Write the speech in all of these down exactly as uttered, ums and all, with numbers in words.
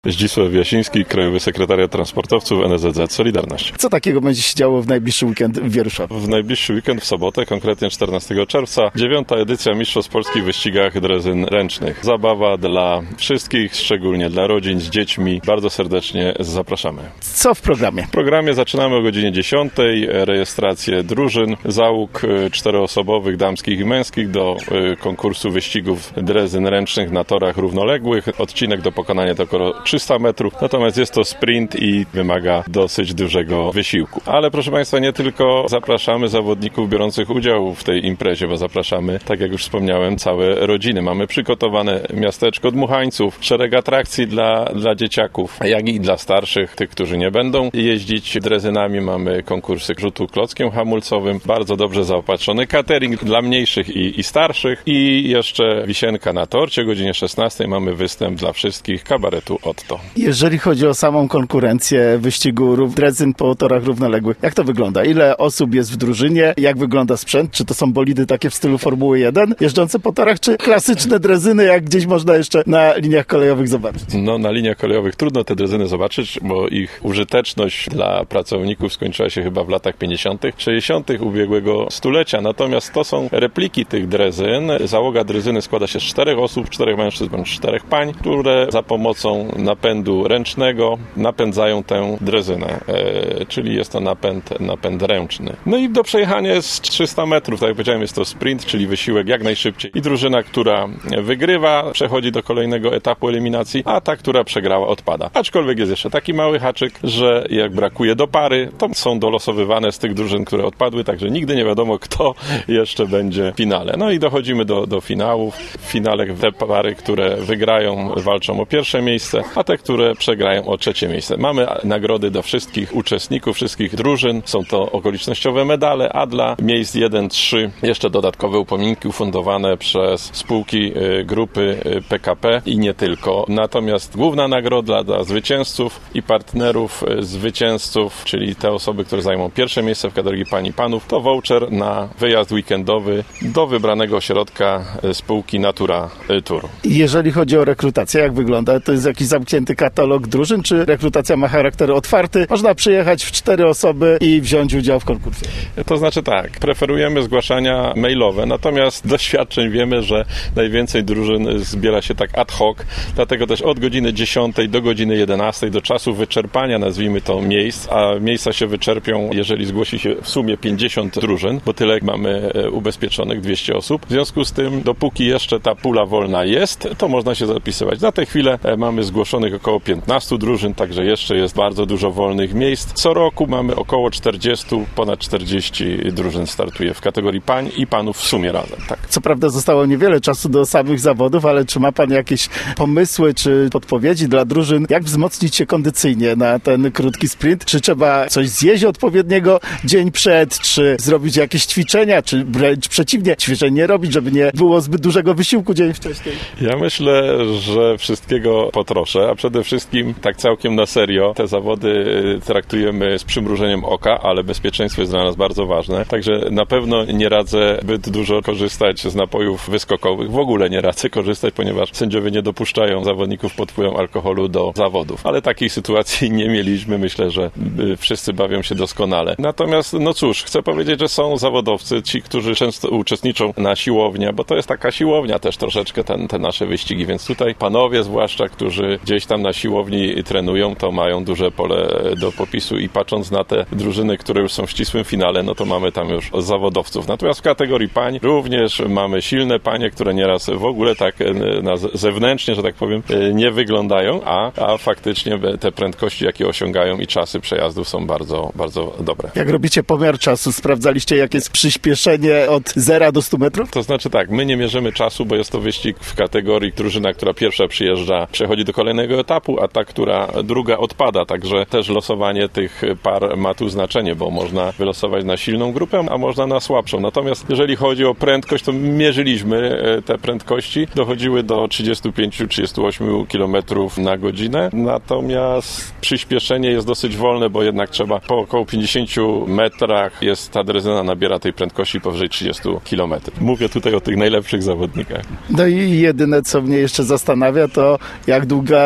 Zdzisław Jasiński, Krajowy Sekretariat Transportowców N S Z Z Solidarność. Co takiego będzie się działo w najbliższy weekend w Wieruszowie? W najbliższy weekend w sobotę, konkretnie czternastego czerwca, dziewiąta edycja Mistrzostw Polski w wyścigach drezyn ręcznych. Zabawa dla wszystkich, szczególnie dla rodzin z dziećmi. Bardzo serdecznie zapraszamy. Co w programie? W programie zaczynamy o godzinie dziesiątej. Rejestrację drużyn, załóg czteroosobowych, damskich i męskich do konkursu wyścigów drezyn ręcznych na torach równoległych. Odcinek do pokonania to około trzysta metrów, natomiast jest to sprint i wymaga dosyć dużego wysiłku. Ale proszę Państwa, nie tylko zapraszamy zawodników biorących udział w tej imprezie, bo zapraszamy, tak jak już wspomniałem, całe rodziny. Mamy przygotowane miasteczko dmuchańców, szereg atrakcji dla, dla dzieciaków, jak i dla starszych, tych, którzy nie będą jeździć drezynami. Mamy konkursy rzutu klockiem hamulcowym, bardzo dobrze zaopatrzony catering dla mniejszych i, i starszych i jeszcze wisienka na torcie o godzinie szesnastej. Mamy występ dla wszystkich kabaretu Otto. Jeżeli chodzi o samą konkurencję wyścigu drezyn po torach równoległych, jak to wygląda? Ile osób jest w drużynie? Jak wygląda sprzęt? Czy to są bolidy takie w stylu Formuły jeden jeżdżące po torach, czy klasyczne drezyny, jak gdzieś można jeszcze na liniach kolejowych zobaczyć? No, na liniach kolejowych trudno te drezyny zobaczyć, bo ich użyteczność dla pracowników skończyła się chyba w latach pięćdziesiątych, sześćdziesiątych ubiegłego stulecia. Natomiast to są repliki tych drezyn. Załoga drezyny składa się z czterech osób, czterech mężczyzn bądź czterech pań, które za pomocą napędu ręcznego napędzają tę drezynę, e, czyli jest to napęd, napęd ręczny. No i do przejechania jest trzysta metrów, tak jak powiedziałem, jest to sprint, czyli wysiłek jak najszybciej. I drużyna, która wygrywa, przechodzi do kolejnego etapu eliminacji, a ta, która przegrała, odpada. Aczkolwiek jest jeszcze taki mały haczyk, że jak brakuje do pary, to są dolosowywane z tych drużyn, które odpadły, także nigdy nie wiadomo, kto jeszcze będzie w finale. No i dochodzimy do, do finałów. W finale te pary, które wygrają, walczą o pierwsze miejsce, a te, które przegrają, o trzecie miejsce. Mamy nagrody do wszystkich uczestników, wszystkich drużyn. Są to okolicznościowe medale, a dla miejsc jeden trzy jeszcze dodatkowe upominki ufundowane przez spółki grupy P K P i nie tylko. Natomiast główna nagroda dla zwycięzców i partnerów zwycięzców, czyli te osoby, które zajmą pierwsze miejsce w kategorii pań i panów, to voucher na wyjazd weekendowy do wybranego ośrodka spółki Natura Tour. Jeżeli chodzi o rekrutację, jak wygląda? To jest jakiś zamknięty katalog drużyn, czy rekrutacja ma charakter otwarty? Można przyjechać w cztery osoby i wziąć udział w konkursie? To znaczy tak, preferujemy zgłaszania mailowe, natomiast doświadczeń wiemy, że najwięcej drużyn zbiera się tak ad hoc, dlatego też od godziny dziesiątej do godziny jedenastej, do czasu wyczerpania, nazwijmy to, miejsc, a miejsca się wyczerpią, jeżeli zgłosi się w sumie pięćdziesiąt drużyn, bo tyle mamy ubezpieczonych, dwieście osób. W związku z tym, dopóki jeszcze ta pula wolna jest, to można się zapisywać. Na tę chwilę mamy zgłoszonych około piętnaście drużyn, także jeszcze jest bardzo dużo wolnych miejsc. Co roku mamy około czterdzieści, ponad czterdzieści drużyn startuje w kategorii pań i panów w sumie razem. Tak. Co prawda zostało niewiele czasu do samych zawodów, ale czy ma Pan jakieś pomysły czy podpowiedzi dla drużyn, jak wzmocnić się kondycyjnie na ten krótki sprint? Czy trzeba coś zjeść odpowiedniego dzień przed, czy zrobić jakieś ćwiczenia, czy wręcz przeciwnie, ćwiczeń nie robić, żeby nie było zbyt dużego wysiłku dzień wcześniej? Ja myślę, że wszystkiego potroszę, a przede wszystkim tak całkiem na serio te zawody traktujemy z przymrużeniem oka, ale bezpieczeństwo jest dla nas bardzo ważne. Także na pewno nie radzę zbyt dużo korzystać z napojów wyskokowych. W ogóle nie radzę korzystać, ponieważ sędziowie nie dopuszczają zawodników pod wpływem alkoholu do zawodów. Ale takiej sytuacji nie mieliśmy. Myślę, że wszyscy bawią się doskonale. Natomiast, no cóż, chcę powiedzieć, że są zawodowcy, ci, którzy często uczestniczą na siłownię, bo to jest taka siłownia też troszeczkę ten, te nasze wyścigi, więc tutaj panowie zwłaszcza, którzy gdzieś tam na siłowni trenują, to mają duże pole do popisu i patrząc na te drużyny, które już są w ścisłym finale, no to mamy tam już zawodowców. Natomiast w kategorii pań również mamy silne panie, które nieraz w ogóle tak na zewnętrznie, że tak powiem, nie wyglądają, a, a faktycznie te prędkości, jakie osiągają i czasy przejazdów są bardzo, bardzo dobre. Jak robicie pomiar czasu, sprawdzaliście, jakie jest przyspieszenie od zera do stu metrów? To znaczy tak, my nie mierzymy czasu, bo jest to wyścig w kategorii drużyna, która pierwsza przyjeżdża, przechodzi do kolejnego etapu, a ta, która druga odpada, także też losowanie tych par ma tu znaczenie, bo można wylosować na silną grupę, a można na słabszą. Natomiast jeżeli chodzi o prędkość, to mierzyliśmy te prędkości, dochodziły do trzydziestu pięciu do trzydziestu ośmiu kilometrów na godzinę, natomiast przyspieszenie jest dosyć wolne, bo jednak trzeba po około pięćdziesięciu metrach jest ta drezyna nabiera tej prędkości powyżej trzydziestu kilometrów. Mówię tutaj o tych najlepszych zawodnikach. No i jedyne, co mnie jeszcze zastanawia, to jak długa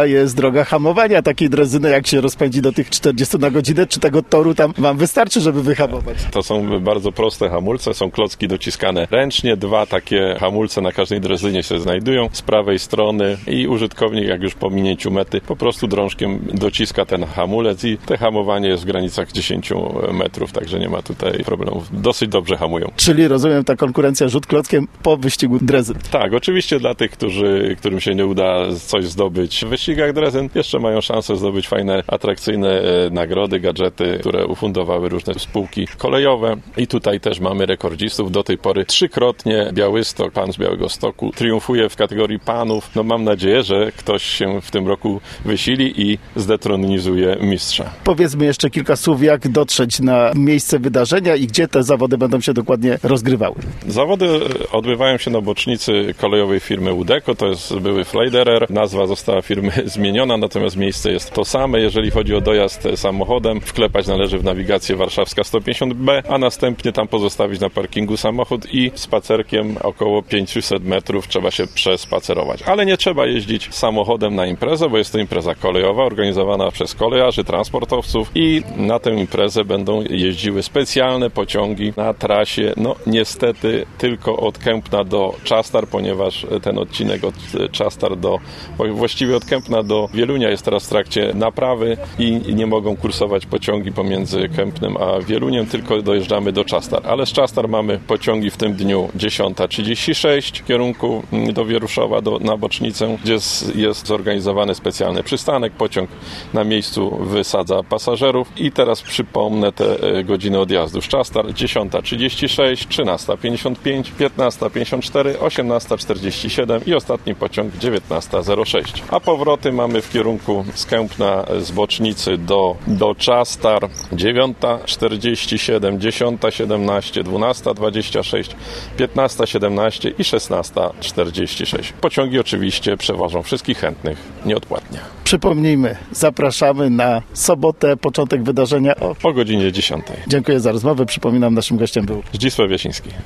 jaka jest droga hamowania takiej drezyny, jak się rozpędzi do tych czterdziestu na godzinę, czy tego toru tam wam wystarczy, żeby wyhamować? To są bardzo proste hamulce, są klocki dociskane ręcznie, dwa takie hamulce na każdej drezynie się znajdują z prawej strony i użytkownik, jak już po minięciu mety, po prostu drążkiem dociska ten hamulec i te hamowanie jest w granicach dziesięciu metrów, także nie ma tutaj problemów. Dosyć dobrze hamują. Czyli rozumiem, ta konkurencja rzut klockiem po wyścigu drezyn. Tak, oczywiście dla tych, którzy, którym się nie uda coś zdobyć w wyścigach drezyn, jeszcze mają szansę zdobyć fajne, atrakcyjne nagrody, gadżety, które ufundowały różne spółki kolejowe. I tutaj też mamy rekordzistów. Do tej pory trzykrotnie Białystok, pan z Białegostoku, triumfuje w kategorii panów. No mam nadzieję, że ktoś się w tym roku wysili i zdetronizuje mistrza. Powiedzmy jeszcze kilka słów, jak dotrzeć na miejsce wydarzenia i gdzie te zawody będą się dokładnie rozgrywały. Zawody odbywają się na bocznicy kolejowej firmy Udeco, to jest były Fleiderer. Nazwa została firmy zmieniona, natomiast miejsce jest to same. Jeżeli chodzi o dojazd samochodem, wklepać należy w nawigację warszawska sto pięćdziesiąt B, a następnie tam pozostawić na parkingu samochód i spacerkiem około pięćset metrów trzeba się przespacerować. Ale nie trzeba jeździć samochodem na imprezę, bo jest to impreza kolejowa organizowana przez kolejarzy, transportowców i na tę imprezę będą jeździły specjalne pociągi na trasie, no niestety tylko od Kępna do Czastar, ponieważ ten odcinek od Czastar do, właściwie od Kępna do Wielunia jest teraz w trakcie naprawy i nie mogą kursować pociągi pomiędzy Kępnem a Wieluniem, tylko dojeżdżamy do Czastar. Ale z Czastar mamy pociągi w tym dniu dziesiąta trzydzieści sześć w kierunku do Wieruszowa, do, na bocznicę, gdzie jest, jest zorganizowany specjalny przystanek. Pociąg na miejscu wysadza pasażerów i teraz przypomnę te godziny odjazdu z Czastar. dziesiąta trzydzieści sześć, trzynasta pięćdziesiąt pięć, piętnasta pięćdziesiąt cztery, osiemnasta czterdzieści siedem i ostatni pociąg dziewiętnasta zero sześć. A powroty mamy w kierunku z Kępna z bocznicy do, do Czastar dziewiąta czterdzieści siedem, dziesiąta siedemnaście, dwunasta dwadzieścia sześć, piętnasta siedemnaście i szesnasta czterdzieści sześć. Pociągi oczywiście przewożą wszystkich chętnych nieodpłatnie. Przypomnijmy, zapraszamy na sobotę, początek wydarzenia o, o godzinie dziesiątej. Dziękuję za rozmowę. Przypominam, naszym gościem był Zdzisław Jasiński.